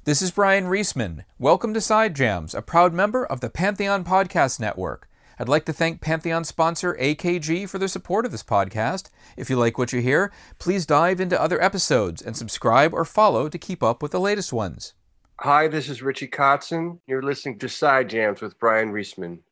This is Brian Reisman. Welcome to Side Jams, a proud member of the Pantheon Podcast Network. I'd like to thank Pantheon sponsor AKG for their support of this podcast. If you like what you hear, please dive into other episodes and subscribe or follow to keep up with the latest ones. Hi, this is Richie Kotzen. You're listening to Side Jams with Brian Reisman.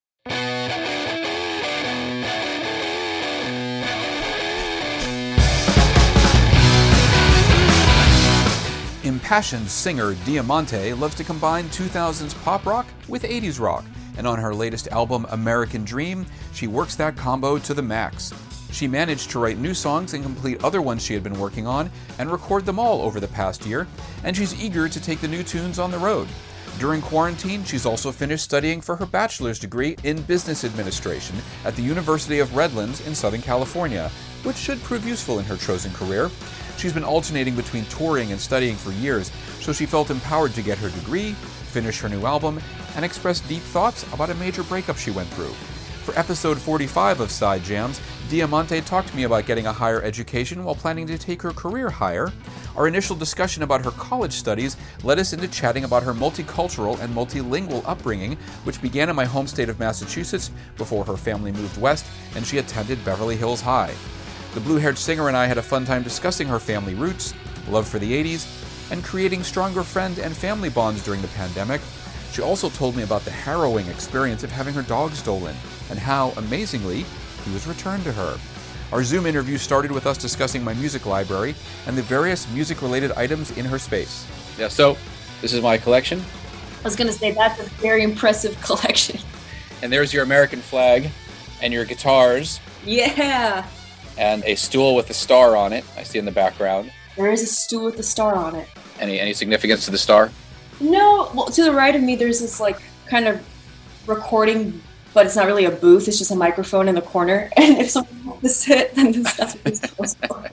Impassioned singer Diamante loves to combine 2000s pop rock with 80s rock, and on her latest album, American Dream, she works that combo to the max. She managed to write new songs and complete other ones she had been working on, and record them all over the past year, and she's eager to take the new tunes on the road. During quarantine, she's also finished studying for her bachelor's degree in business administration at the University of Redlands in Southern California, which should prove useful in her chosen career. She's been alternating between touring and studying for years, so she felt empowered to get her degree, finish her new album, and express deep thoughts about a major breakup she went through. For episode 45 of Side Jams, Diamante talked to me about getting a higher education while planning to take her career higher. Our initial discussion about her college studies led us into chatting about her multicultural and multilingual upbringing, which began in my home state of Massachusetts before her family moved west and she attended Beverly Hills High. The blue-haired singer and I had a fun time discussing her family roots, love for the 80s, and creating stronger friend and family bonds during the pandemic. She also told me about the harrowing experience of having her dog stolen, and how, amazingly, he was returned to her. Our Zoom interview started with us discussing my music library and the various music-related items in her space. Yeah, so this is my collection. I was going to say, that's a very impressive collection. And there's your American flag and your guitars. Yeah. And a stool with a star on it, I see in the background. There is a stool with a star on it. Any significance to the star? No, well, to the right of me, there's this like kind of recording, but it's not really a booth. It's just a microphone in the corner. And if someone wants to sit, then that's what it's supposed to.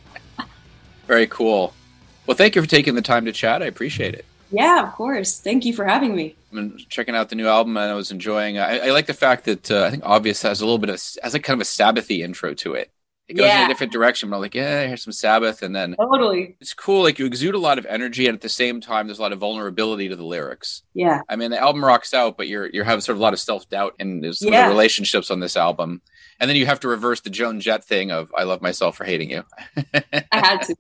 Very cool. Well, thank you for taking the time to chat. I appreciate it. Yeah, of course. Thank you for having me. I've been checking out the new album, and I was enjoying. I like the fact that I think Obvious has a little bit of like kind of a Sabbath-y intro to it. It goes in a different direction, but I'm like, yeah, here's some Sabbath, and then totally. It's cool. Like you exude a lot of energy, and at the same time, there's a lot of vulnerability to the lyrics. Yeah, I mean, the album rocks out, but you're having sort of a lot of self-doubt, and there's some of the relationships on this album, and then you have to reverse the Joan Jett thing of "I love myself for hating you." I had to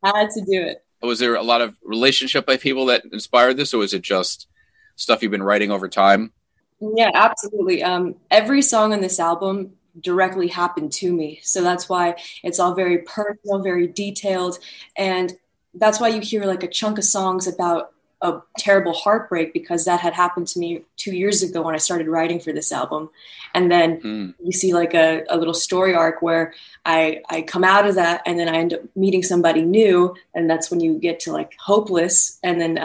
do it. Was there a lot of relationship by people that inspired this, or was it just stuff you've been writing over time? Yeah, absolutely. Every song on this album directly happened to me. So that's why it's all very personal, very detailed. And that's why you hear like a chunk of songs about a terrible heartbreak, because that had happened to me 2 years ago when I started writing for this album. And then you see like a little story arc where I come out of that and then I end up meeting somebody new. And that's when you get to like Hopeless. And then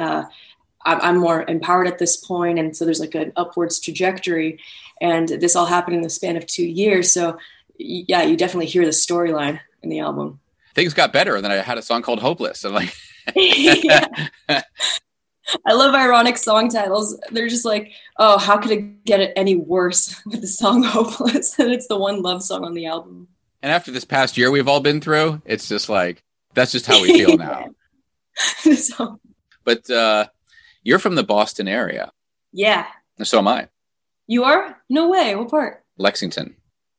I'm more empowered at this point. And so there's like an upwards trajectory. And this all happened in the span of 2 years. So, yeah, you definitely hear the storyline in the album. Things got better. And then I had a song called Hopeless. I'm like, I love ironic song titles. They're just like, oh, how could it get any worse with the song Hopeless? And it's the one love song on the album. And after this past year we've all been through, it's just like, that's just how we feel now. But you're from the Boston area. Yeah. So am I. You are? No way. What part? Lexington.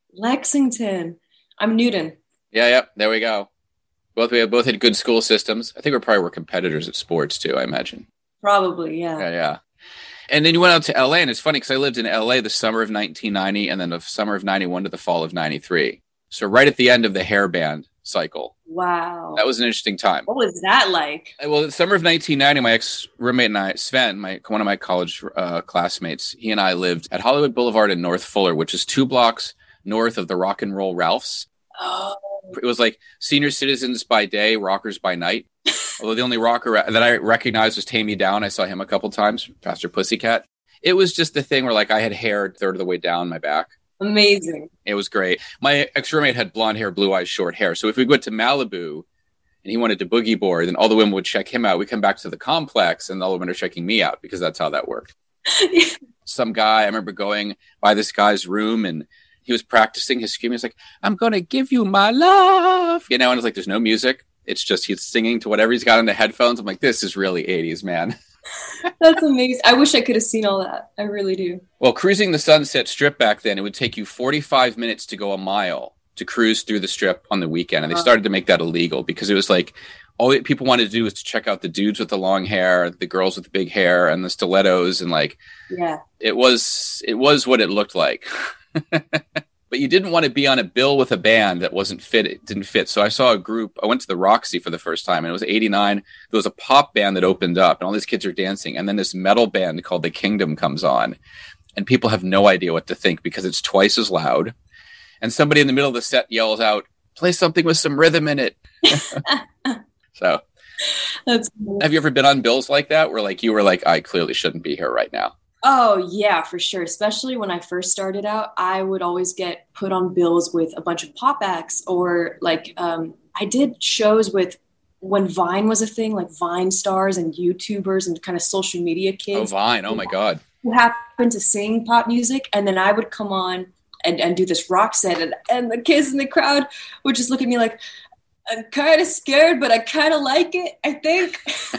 I'm Newton. Yeah. There we go. We both had good school systems. I think we probably were competitors at sports too, I imagine. Probably, yeah. Yeah. And then you went out to LA, and it's funny because I lived in LA the summer of 1990 and then the summer of 91 to the fall of 93. So right at the end of the hair band cycle. Wow. That was an interesting time. What was that like? Well, the summer of 1990, my ex-roommate and I, Sven, one of my college classmates, he and I lived at Hollywood Boulevard in North Fuller, which is 2 blocks north of the Rock and Roll Ralphs. Oh. It was like senior citizens by day, rockers by night. Although the only rocker that I recognized was Tammy Down. I saw him a couple times, Pastor Pussycat. It was just the thing where like I had hair a third of the way down my back. Amazing. It was great. My ex-roommate had blonde hair, blue eyes, short hair. So if we went to Malibu and he wanted to boogie board, then all the women would check him out. We come back to the complex and all the women are checking me out because that's how that worked. Some guy, I remember going by this guy's room and he was practicing his scream. He was like, I'm going to give you my love. And it's like, there's no music. It's just he's singing to whatever he's got in the headphones. I'm like, this is really 80s, man. That's amazing. I wish I could have seen all that. I really do. Well, cruising the Sunset Strip back then, it would take you 45 minutes to go a mile to cruise through the strip on the weekend. And they started to make that illegal because it was like all people wanted to do was to check out the dudes with the long hair, the girls with the big hair and the stilettos. And like, yeah, it was what it looked like. But you didn't want to be on a bill with a band that wasn't fit. It didn't fit. So I saw a group. I went to the Roxy for the first time, and it was 89. There was a pop band that opened up, and all these kids are dancing. And then this metal band called The Kingdom comes on, and people have no idea what to think because it's twice as loud. And somebody in the middle of the set yells out, "Play something with some rhythm in it." So, that's cool. Have you ever been on bills like that, where like you were like, "I clearly shouldn't be here right now"? Oh, yeah, for sure. Especially when I first started out, I would always get put on bills with a bunch of pop acts or like I did shows with when Vine was a thing, like Vine stars and YouTubers and kind of social media kids. Oh, Vine. Oh, my God. Who happened to sing pop music. And then I would come on and do this rock set. And the kids in the crowd would just look at me like, I'm kind of scared, but I kind of like it, I think.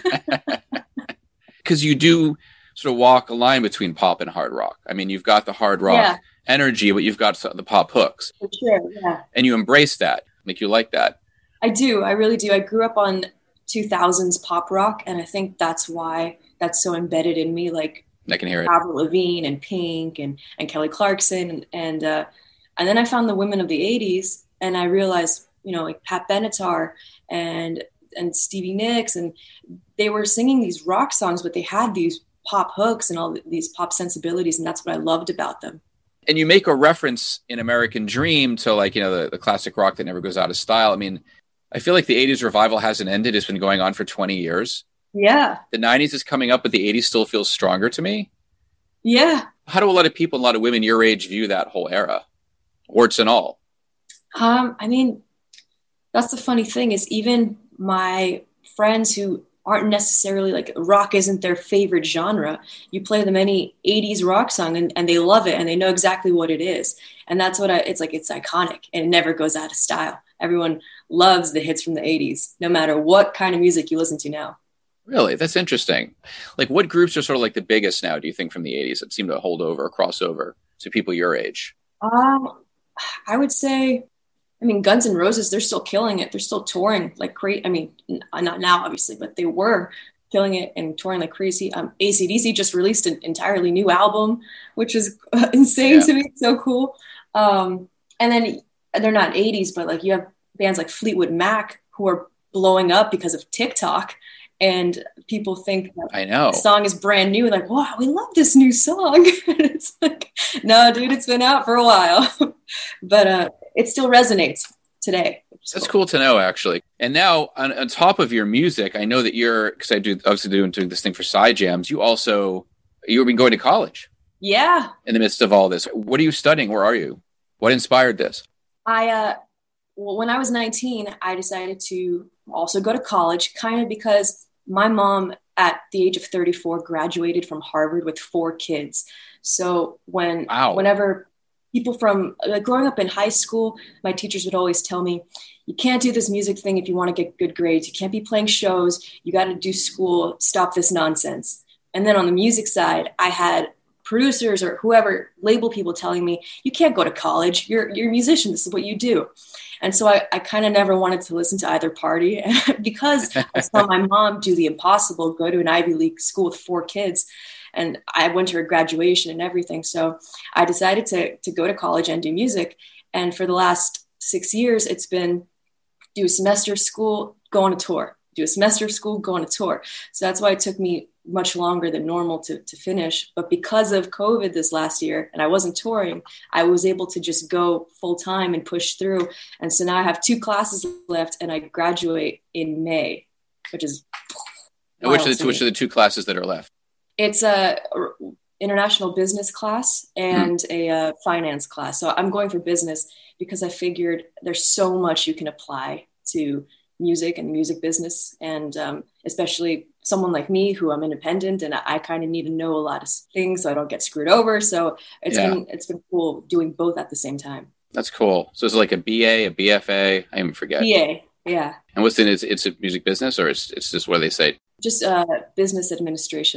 Because you do sort of walk a line between pop and hard rock. I mean, you've got the hard rock energy, but you've got the pop hooks. For sure, yeah. And you embrace that, make you like that. I do. I really do. I grew up on 2000s pop rock, and I think that's why that's so embedded in me. Like, I can hear it. Avril Lavigne and Pink and Kelly Clarkson. And then I found the women of the 80s, and I realized, you know, like Pat Benatar and Stevie Nicks, and they were singing these rock songs, but they had these pop hooks and all these pop sensibilities, and that's what I loved about them. And you make a reference in American Dream to, like, you know, the classic rock that never goes out of style. I mean, I feel like the 80s revival hasn't ended. It's been going on for 20 years. Yeah. The 90s is coming up, but the 80s still feels stronger to me. Yeah. How do a lot of people, a lot of women your age view that whole era? Warts and all. I mean, that's the funny thing is even my friends who aren't necessarily like rock isn't their favorite genre. You play them any 80s rock song and they love it and they know exactly what it is. And that's what it's like, it's iconic and it never goes out of style. Everyone loves the hits from the 80s, no matter what kind of music you listen to now. Really? That's interesting. Like, what groups are sort of like the biggest now, do you think, from the 80s that seem to hold over or cross over to people your age? I would say, I mean, Guns N' Roses, they're still killing it. They're still touring like crazy. I mean, not now, obviously, but they were killing it and touring like crazy. AC/DC just released an entirely new album, which is insane to me. It's so cool. And then they're not 80s, but like you have bands like Fleetwood Mac who are blowing up because of TikTok. And people think that I know the song is brand new. Like, wow, we love this new song. And it's like, no, dude, it's been out for a while. But it still resonates today. That's cool to know, actually. And now, on top of your music, I know that because I do obviously doing this thing for Side Jams, you've been going to college. Yeah. In the midst of all this. What are you studying? Where are you? What inspired this? When I was 19, I decided to also go to college, kind of because my mom at the age of 34 graduated from Harvard with 4 kids. So whenever people from growing up in high school, my teachers would always tell me, you can't do this music thing if you want to get good grades. You can't be playing shows. You got to do school. Stop this nonsense. And then on the music side, I had producers or whoever, label people telling me, you can't go to college. You're a musician. This is what you do. And so I kind of never wanted to listen to either party because I saw my mom do the impossible, go to an Ivy League school with 4 kids. And I went to her graduation and everything. So I decided to go to college and do music. And for the last 6 years, it's been do a semester of school, go on a tour. Do a semester of school, go on a tour. So that's why it took me much longer than normal to finish. But because of COVID this last year, and I wasn't touring, I was able to just go full time and push through. And so now I have 2 classes left and I graduate in May, which is and which are the 2 classes that are left? It's a international business class and a finance class. So I'm going for business because I figured there's so much you can apply to music and music business. And especially someone like me who I'm independent and I kind of need to know a lot of things so I don't get screwed over. So it's been cool doing both at the same time. That's cool. So it's like a BA, a BFA, I even forget. BA, yeah. And what's in it? It's a music business or it's just what they say? Just business administration.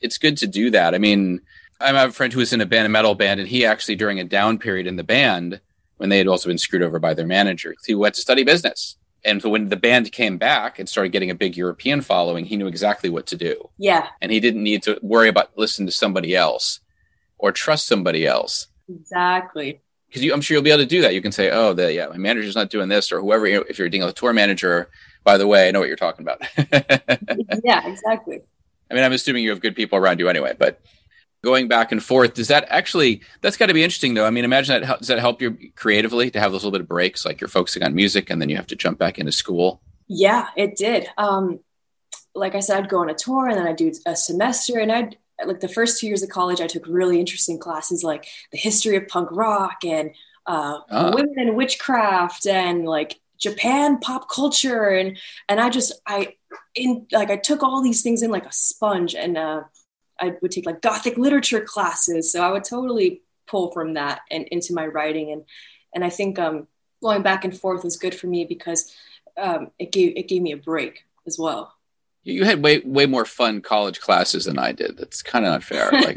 it's good to do that. I mean, I have a friend who was in a metal band, and he actually, during a down period in the band, when they had also been screwed over by their manager, he went to study business. And so when the band came back and started getting a big European following, he knew exactly what to do. Yeah. And he didn't need to worry about listening to somebody else or trust somebody else. Exactly. Because I'm sure you'll be able to do that. You can say, oh, my manager's not doing this, or whoever, if you're dealing with a tour manager, by the way, I know what you're talking about. Yeah, exactly. I mean, I'm assuming you have good people around you anyway, but going back and forth, that's got to be interesting though. I mean, imagine does that help you creatively to have those little bit of breaks, like you're focusing on music and then you have to jump back into school? Yeah, it did. Like I said, I'd go on a tour and then I'd do a semester, and like the first 2 years of college, I took really interesting classes like the history of punk rock and women and witchcraft and like Japan pop culture. And I took all these things in like a sponge, and I would take like Gothic literature classes. So I would totally pull from that and into my writing. And I think going back and forth was good for me because it gave me a break as well. You had way more fun college classes than I did. That's kind of not fair. Like,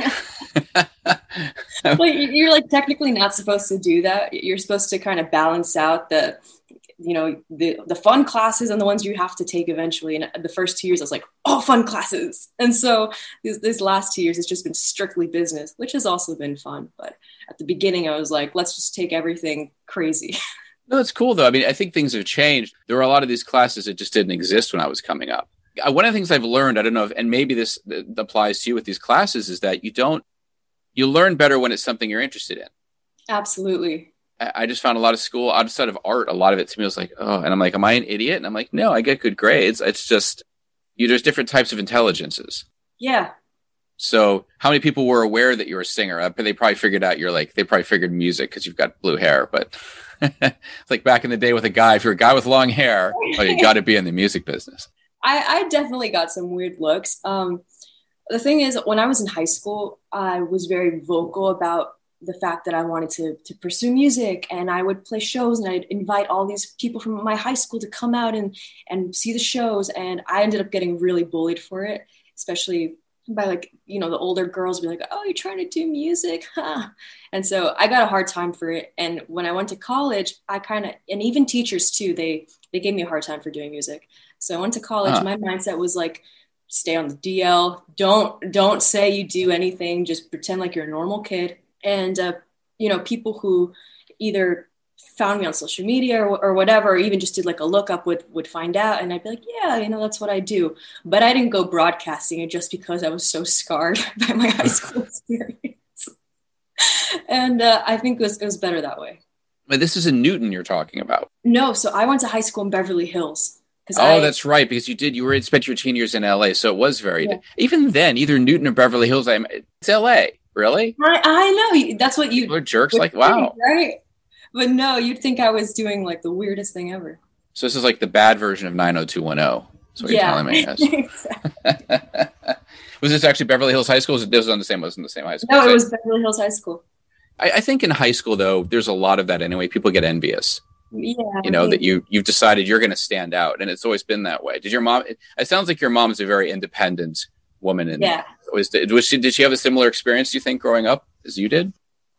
well, you're like technically not supposed to do that. You're supposed to kind of balance out the fun classes and the ones you have to take eventually. And the first 2 years, I was like, all fun classes. And so these last 2 years, it's just been strictly business, which has also been fun. But at the beginning, I was like, let's just take everything crazy. No, it's cool though. I mean, I think things have changed. There were a lot of these classes that just didn't exist when I was coming up. One of the things I've learned, I don't know if, and maybe this applies to you with these classes, is that you learn better when it's something you're interested in. Absolutely. I just found a lot of school outside of art. A lot of it to me was like, oh, and I'm like, am I an idiot? And I'm like, no, I get good grades. It's just, there's different types of intelligences. Yeah. So how many people were aware that you were a singer? They probably figured out they probably figured music because you've got blue hair, but it's like back in the day with a guy, if you're a guy with long hair, oh, you got to be in the music business. I definitely got some weird looks. The thing is, when I was in high school, I was very vocal about the fact that I wanted to pursue music, and I would play shows and I'd invite all these people from my high school to come out and see the shows. And I ended up getting really bullied for it, especially by the older girls be like, oh, you're trying to do music, huh? And so I got a hard time for it. And when I went to college, and even teachers too, they gave me a hard time for doing music. So I went to college. My mindset was like, stay on the DL. Don't say you do anything. Just pretend like you're a normal kid. And, people who either found me on social media or whatever, or even just did like a lookup would find out. And I'd be like, yeah, that's what I do. But I didn't go broadcasting it just because I was so scarred by my high school experience. And I think it was better that way. But this is in Newton you're talking about. No, so I went to high school in Beverly Hills. That's right, because you spent your teen years in LA, so it was very, even then, either Newton or Beverly Hills, it's LA, really? I know, that's what you... We're jerks, like, wow. Right? But no, you'd think I was doing like the weirdest thing ever. So this is like the bad version of 90210. That's what you're telling me. Yes. Was this actually Beverly Hills High School? This was on the same high school? No, it was Beverly Hills High School. I think in high school, though, there's a lot of that anyway. People get envious. Yeah, that you've decided you're going to stand out, and it's always been that way. Did your mom? It sounds like your mom's a very independent woman, and did she have a similar experience, do you think, growing up as you did?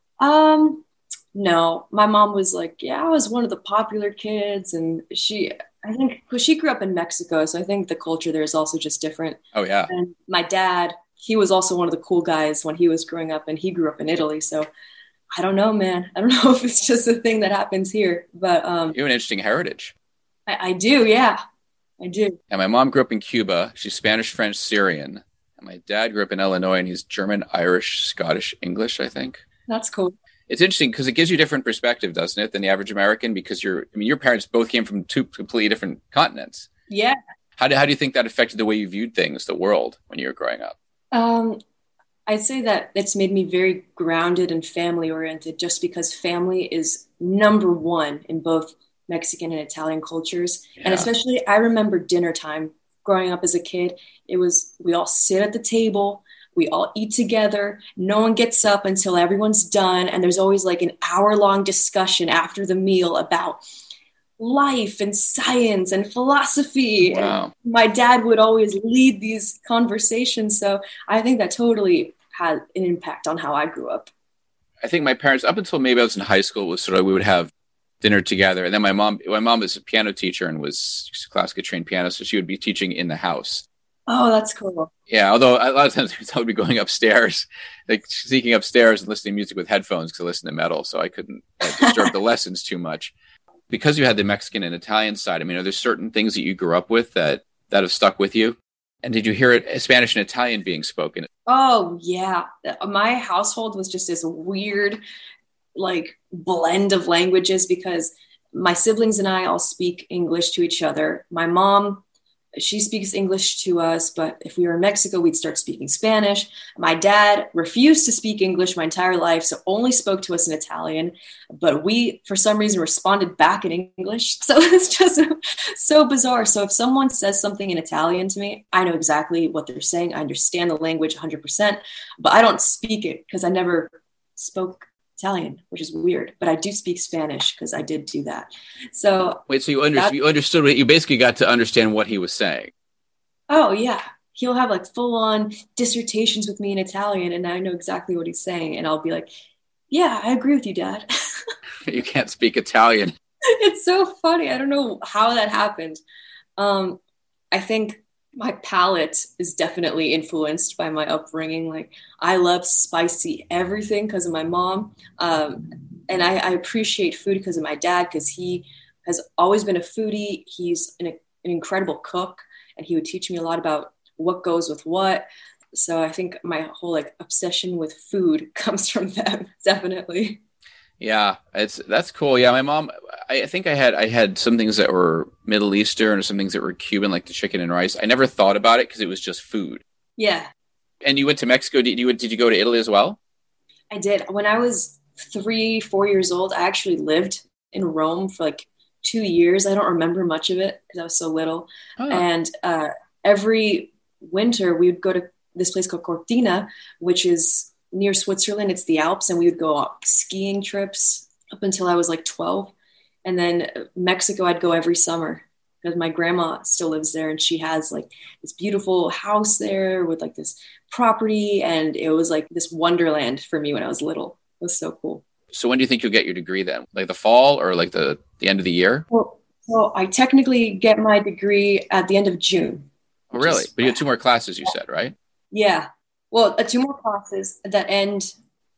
No, my mom was like, I was one of the popular kids, and I think because she grew up in Mexico, so I think the culture there is also just different. Oh yeah. And my dad, he was also one of the cool guys when he was growing up, and he grew up in Italy, so. I don't know, man. I don't know if it's just a thing that happens here, but you have an interesting heritage. I do, yeah, I do. And my mom grew up in Cuba. She's Spanish, French, Syrian. And my dad grew up in Illinois, and he's German, Irish, Scottish, English, I think. That's cool. It's interesting because it gives you a different perspective, doesn't it, than the average American? Because your parents both came from two completely different continents. Yeah. How do you think that affected the way you viewed things, the world, when you were growing up? I'd say that it's made me very grounded and family oriented, just because family is number one in both Mexican and Italian cultures. Yeah. And especially I remember dinner time growing up as a kid. We all sit at the table, we all eat together. No one gets up until everyone's done. And there's always like an hour-long discussion after the meal about life and science and philosophy. Wow. And my dad would always lead these conversations. So I think that totally had an impact on how I grew up. I think my parents, up until maybe I was in high school, was sort of, we would have dinner together. And then my mom is a piano teacher and was a classically trained pianist. So she would be teaching in the house. Oh, that's cool. Yeah. Although a lot of times I would be going upstairs, like sneaking upstairs and listening to music with headphones because I listen to metal. So I couldn't disturb the lessons too much. Because you had the Mexican and Italian side, I mean, are there certain things that you grew up with that have stuck with you? And did you hear it, Spanish and Italian being spoken? Oh, yeah. My household was just this weird, like, blend of languages because my siblings and I all speak English to each other. My mom, she speaks English to us, but if we were in Mexico, we'd start speaking Spanish. My dad refused to speak English my entire life, so only spoke to us in Italian. But we, for some reason, responded back in English. So it's just so bizarre. So if someone says something in Italian to me, I know exactly what they're saying. I understand the language 100%, but I don't speak it because I never spoke Italian, which is weird, but I do speak Spanish because I did do that. So wait, so you understood what you basically got to understand what he was saying. Oh yeah, he'll have like full on dissertations with me in Italian, and I know exactly what he's saying, and I'll be like, "Yeah, I agree with you, Dad." You can't speak Italian. It's so funny. I don't know how that happened. I think my palate is definitely influenced by my upbringing. Like I love spicy everything because of my mom. And I appreciate food because of my dad, because he has always been a foodie. He's an incredible cook, and he would teach me a lot about what goes with what. So I think my whole like obsession with food comes from them, definitely. Yeah, that's cool. Yeah, my mom, I think I had some things that were Middle Eastern or some things that were Cuban, like the chicken and rice. I never thought about it because it was just food. Yeah. And you went to Mexico. Did you go to Italy as well? I did. When I was 3-4 years old, I actually lived in Rome for like 2 years. I don't remember much of it because I was so little. Oh. And every winter we would go to this place called Cortina, which is near Switzerland. It's the Alps, and we would go on skiing trips up until I was like 12. And then Mexico, I'd go every summer because my grandma still lives there, and she has like this beautiful house there with like this property, and it was like this wonderland for me when I was little. It was so cool. So when do you think you'll get your degree then? Like the fall or like the end of the year? Well, I technically get my degree at the end of June. Oh, really? But you have 2 more classes, you said, right? Yeah. Well, 2 more classes that end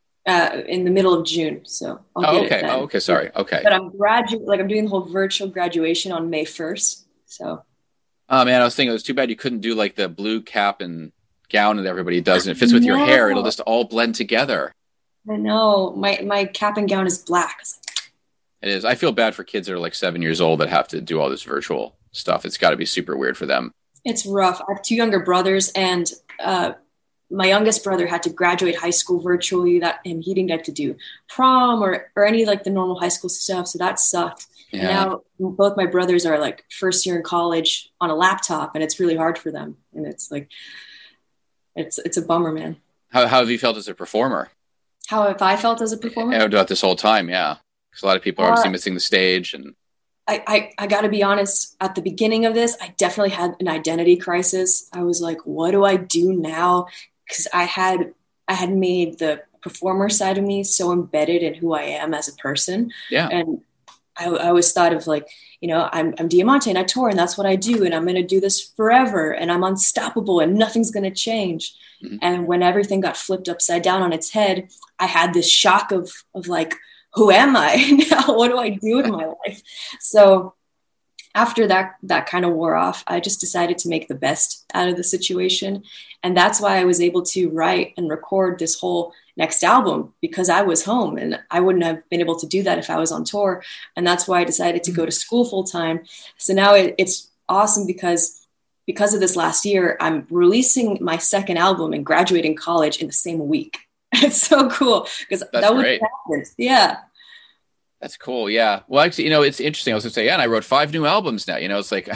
in the middle of June. So I'll get it then. Okay. Sorry. Okay. But I'm I'm doing the whole virtual graduation on May 1st. So. Oh man, I was thinking it was too bad you couldn't do like the blue cap and gown that everybody does, and it fits with your hair. It'll just all blend together. I know. My cap and gown is black. It is. I feel bad for kids that are like 7 years old that have to do all this virtual stuff. It's got to be super weird for them. It's rough. I have 2 younger brothers, and my youngest brother had to graduate high school virtually, and he didn't get to do prom or any like the normal high school stuff. So that sucked. Yeah. And now both my brothers are like first year in college on a laptop, and it's really hard for them. And it's like, it's a bummer, man. How have you felt as a performer? How have I felt as a performer? Yeah, about this whole time. Yeah. Because a lot of people are obviously missing the stage. And I got to be honest, at the beginning of this, I definitely had an identity crisis. I was like, what do I do now? Because I had made the performer side of me so embedded in who I am as a person. Yeah. And I always thought of like, I'm Diamante and I tour and that's what I do. And I'm going to do this forever and I'm unstoppable and nothing's going to change. Mm-hmm. And when everything got flipped upside down on its head, I had this shock of like, who am I now? What do I do in my life? So after that kind of wore off, I just decided to make the best out of the situation. And that's why I was able to write and record this whole next album, because I was home and I wouldn't have been able to do that if I was on tour. And that's why I decided to go to school full time. So now it's awesome because of this last year, I'm releasing my second album and graduating college in the same week. It's so cool because that would happen. Yeah. That's cool. Yeah. Well, actually, it's interesting. I was going to say, and I wrote 5 new albums now. It's like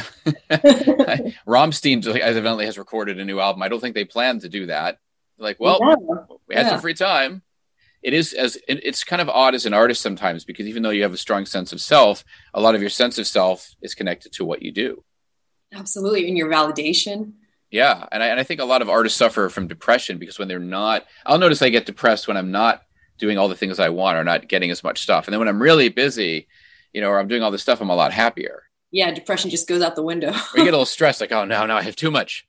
Rammstein evidently has recorded a new album. I don't think they planned to do that. Like, well, we had some free time. it's kind of odd as an artist sometimes, because even though you have a strong sense of self, a lot of your sense of self is connected to what you do. Absolutely. And your validation. Yeah. And I think a lot of artists suffer from depression because when they're not, I'll notice I get depressed when I'm not doing all the things I want or not getting as much stuff. And then when I'm really busy, or I'm doing all this stuff, I'm a lot happier. Yeah. Depression just goes out the window. Or you get a little stressed, like, oh, no, I have too much.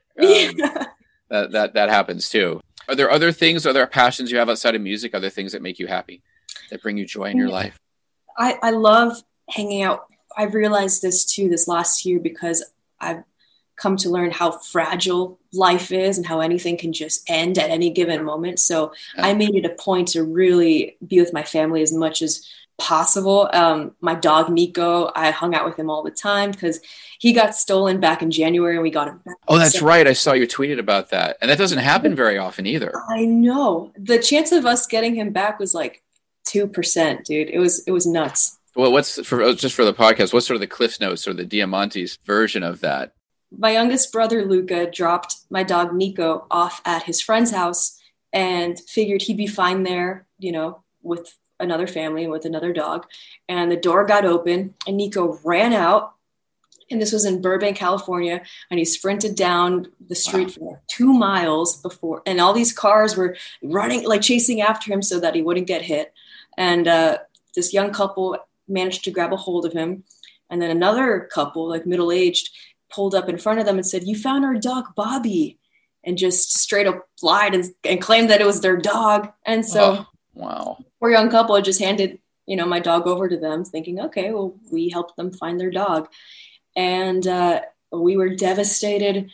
That happens too. Are there other things, are there passions you have outside of music, other things that make you happy, that bring you joy in your life? I love hanging out. I've realized this too this last year because I've come to learn how fragile life is and how anything can just end at any given moment. So I made it a point to really be with my family as much as possible. My dog, Nico, I hung out with him all the time because he got stolen back in January and we got him back. Oh, that's right. I saw you tweeted about that. And that doesn't happen very often either. I know. The chance of us getting him back was like 2%, dude. It was nuts. Well, just for the podcast, what's sort of the Cliff Notes or the Diamante's version of that? My youngest brother, Luca, dropped my dog, Nico, off at his friend's house and figured he'd be fine there, with another family and with another dog. And the door got open and Nico ran out. And this was in Burbank, California. And he sprinted down the street for 2 miles before. And all these cars were running, like chasing after him so that he wouldn't get hit. And this young couple managed to grab a hold of him. And then another couple, like middle-aged, pulled up in front of them and said, "You found our dog, Bobby," and just straight up lied and claimed that it was their dog. And so poor young couple just handed, my dog over to them thinking, okay, well, we helped them find their dog. And we were devastated.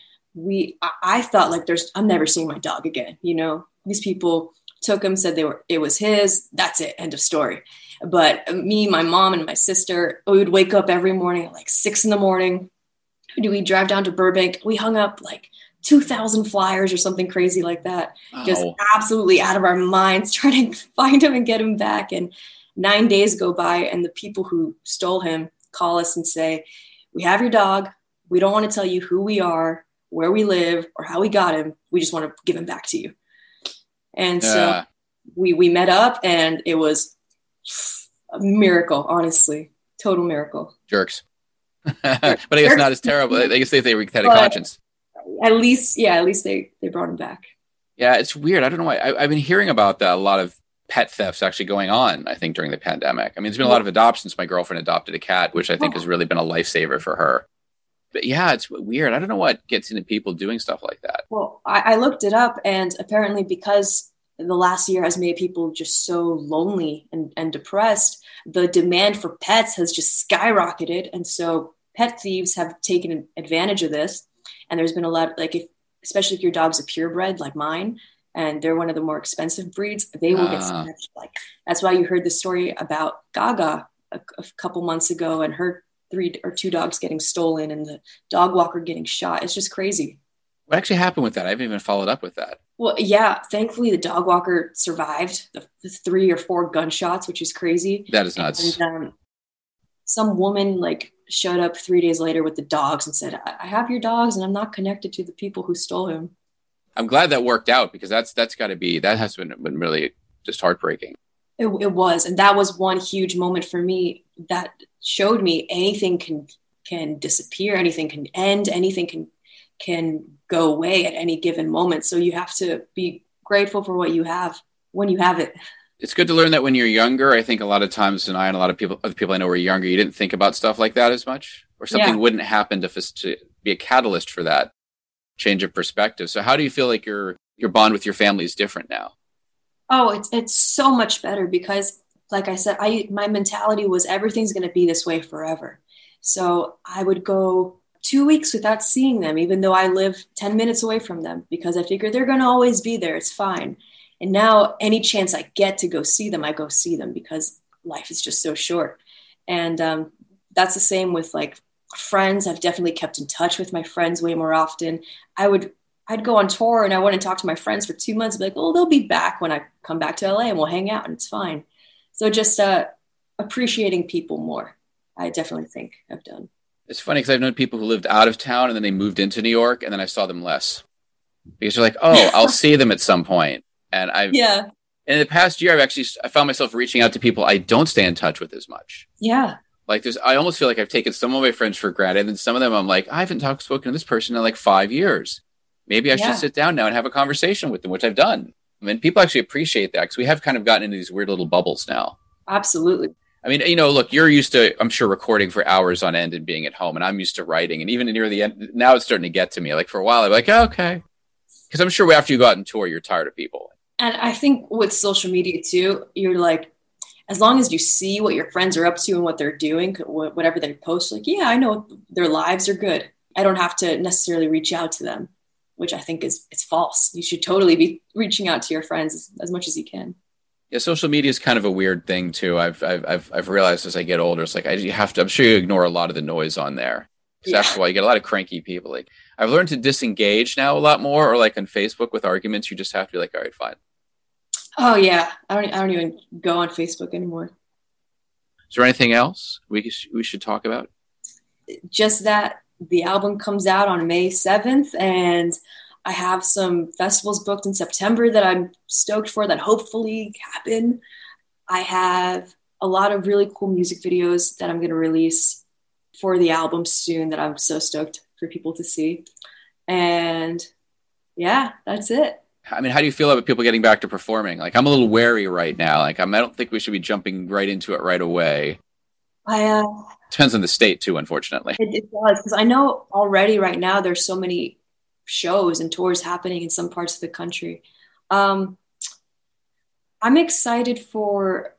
I thought like I'm never seeing my dog again. These people took him, said it was his, that's it, end of story. But me, my mom and my sister, we would wake up every morning at like 6 a.m. We drive down to Burbank. We hung up like 2,000 flyers or something crazy like that. Oh. Just absolutely out of our minds trying to find him and get him back. And 9 days go by and the people who stole him call us and say, "We have your dog. We don't want to tell you who we are, where we live, or how we got him. We just want to give him back to you." And so we met up and it was a miracle, honestly. Total miracle. Jerks. But I guess not as terrible. I guess they had a conscience. At least they brought him back. Yeah, it's weird. I don't know why. I've been hearing about that, a lot of pet thefts actually going on, I think, during the pandemic. I mean, there's been a lot of adoptions. My girlfriend adopted a cat, which I think has really been a lifesaver for her. But yeah, it's weird. I don't know what gets into people doing stuff like that. Well, I looked it up, and apparently because the last year has made people just so lonely and depressed, the demand for pets has just skyrocketed. And so pet thieves have taken advantage of this. And there's been a lot, especially if your dog's a purebred like mine, and they're one of the more expensive breeds, they will get snatched. That's why you heard the story about Gaga a couple months ago and her 3 or 2 dogs getting stolen and the dog walker getting shot. It's just crazy. What actually happened with that? I haven't even followed up with that. Well, yeah, thankfully the dog walker survived the 3 or 4 gunshots, which is crazy. That is nuts. And, some woman showed up 3 days later with the dogs and said, "I have your dogs and I'm not connected to the people who stole him." I'm glad that worked out, because that has been really just heartbreaking. It was. And that was one huge moment for me that showed me anything can disappear. Anything can end. Anything can go away at any given moment. So you have to be grateful for what you have when you have it. It's good to learn that when you're younger. I think a lot of times, and a lot of other people I know were younger, you didn't think about stuff like that as much, or something wouldn't happen to be a catalyst for that change of perspective. So how do you feel like your bond with your family is different now? Oh, it's so much better because, like I said, my mentality was everything's going to be this way forever. So I would go 2 weeks without seeing them, even though I live 10 minutes away from them, because I figure they're going to always be there. It's fine. And now any chance I get to go see them, I go see them because life is just so short. And that's the same with friends. I've definitely kept in touch with my friends way more often. I'd go on tour and I wouldn't talk to my friends for 2 months. Be like, "Oh, they'll be back when I come back to LA and we'll hang out and it's fine." So just appreciating people more, I definitely think I've done. It's funny because I've known people who lived out of town and then they moved into New York and then I saw them less because you're like, "Oh, I'll see them at some point." And And in the past year, I found myself reaching out to people I don't stay in touch with as much. Yeah. Like I almost feel like I've taken some of my friends for granted. And some of them I'm like, I haven't spoken to this person in like 5 years. Maybe I should sit down now and have a conversation with them, which I've done. I mean, people actually appreciate that because we have kind of gotten into these weird little bubbles now. Absolutely. I mean, look, you're used to, I'm sure, recording for hours on end and being at home. And I'm used to writing. And even near the end, now it's starting to get to me. Like for a while, I'm like, oh, okay. Because I'm sure after you go out on tour, you're tired of people. And I think with social media too, you're like, as long as you see what your friends are up to and what they're doing, whatever they post, like, yeah, I know their lives are good. I don't have to necessarily reach out to them, which I think it's false. You should totally be reaching out to your friends as much as you can. Yeah, social media is kind of a weird thing too. I've realized as I get older, it's like I'm sure you ignore a lot of the noise on there. Because after a while, you get a lot of cranky people. Like I've learned to disengage now a lot more, or like on Facebook with arguments, you just have to be like, all right, fine. Oh yeah, I don't even go on Facebook anymore. Is there anything else we should talk about? Just that the album comes out on May 7th, and I have some festivals booked in September that I'm stoked for that hopefully happen. I have a lot of really cool music videos that I'm going to release for the album soon that I'm so stoked for people to see. And yeah, that's it. I mean, how do you feel about people getting back to performing? Like, I'm a little wary right now. Like, I don't think we should be jumping right into it right away. Depends on the state too, unfortunately. It does, because I know already right now there's so many shows and tours happening in some parts of the country. I'm excited for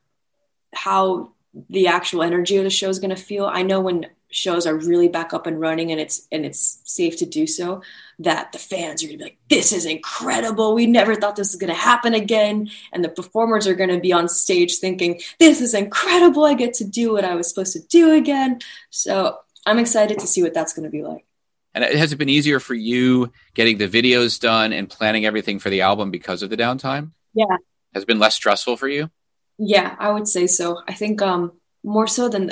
how the actual energy of the show is going to feel. I know when shows are really back up and running and it's safe to do so, that the fans are going to be like, this is incredible. We never thought this was going to happen again. And the performers are going to be on stage thinking, this is incredible. I get to do what I was supposed to do again. So I'm excited to see what that's going to be like. And has it been easier for you getting the videos done and planning everything for the album because of the downtime? Yeah. Has it been less stressful for you? Yeah, I would say so. I think more so than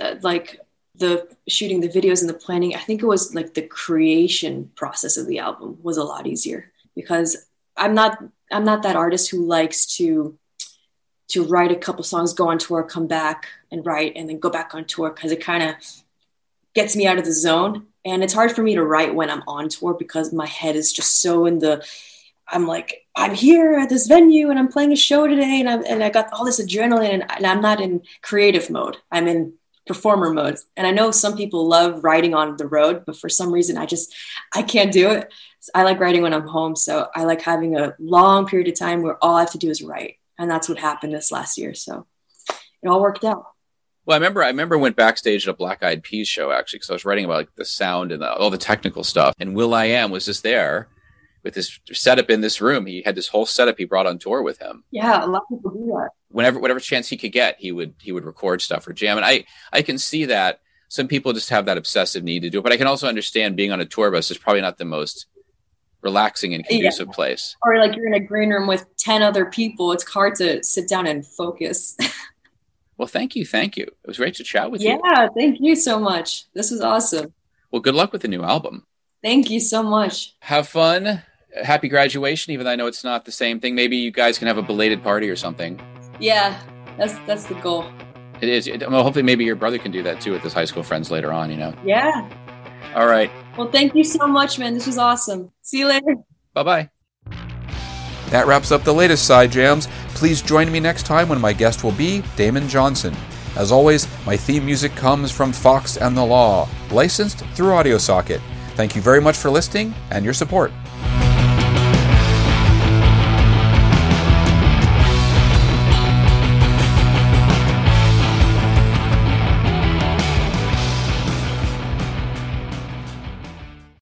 the shooting the videos and the planning, I think it was like the creation process of the album was a lot easier, because I'm not that artist who likes to write a couple songs, go on tour, come back and write, and then go back on tour, because it kind of gets me out of the zone. And it's hard for me to write when I'm on tour because my head is just so I'm like, I'm here at this venue and I'm playing a show today, and I got all this adrenaline, and I'm not in creative mode. I'm in performer mode. And I know some people love writing on the road, but for some reason I can't do it. I like writing when I'm home. So I like having a long period of time where all I have to do is write. And that's what happened this last year. So it all worked out. Well, I remember I went backstage at a Black Eyed Peas show, actually, because I was writing about like the sound and all the technical stuff. And will.i.am was just there with this setup in this room. He had this whole setup he brought on tour with him. Yeah, a lot of people do that. Whatever chance he could get, he would record stuff or jam. And I can see that some people just have that obsessive need to do it. But I can also understand being on a tour bus is probably not the most relaxing and conducive place. Or like you're in a green room with 10 other people. It's hard to sit down and focus. Well, thank you. It was great to chat with you. Yeah, thank you so much. This was awesome. Well, good luck with the new album. Thank you so much. Have fun. Happy graduation, even though I know it's not the same thing. Maybe you guys can have a belated party or something. Yeah, that's the goal. It is. Well, hopefully maybe your brother can do that too with his high school friends later on, Yeah. All right. Well, thank you so much, man. This was awesome. See you later. Bye-bye. That wraps up the latest Side Jams. Please join me next time when my guest will be Damon Johnson. As always, my theme music comes from Fox and the Law, licensed through AudioSocket. Thank you very much for listening and your support.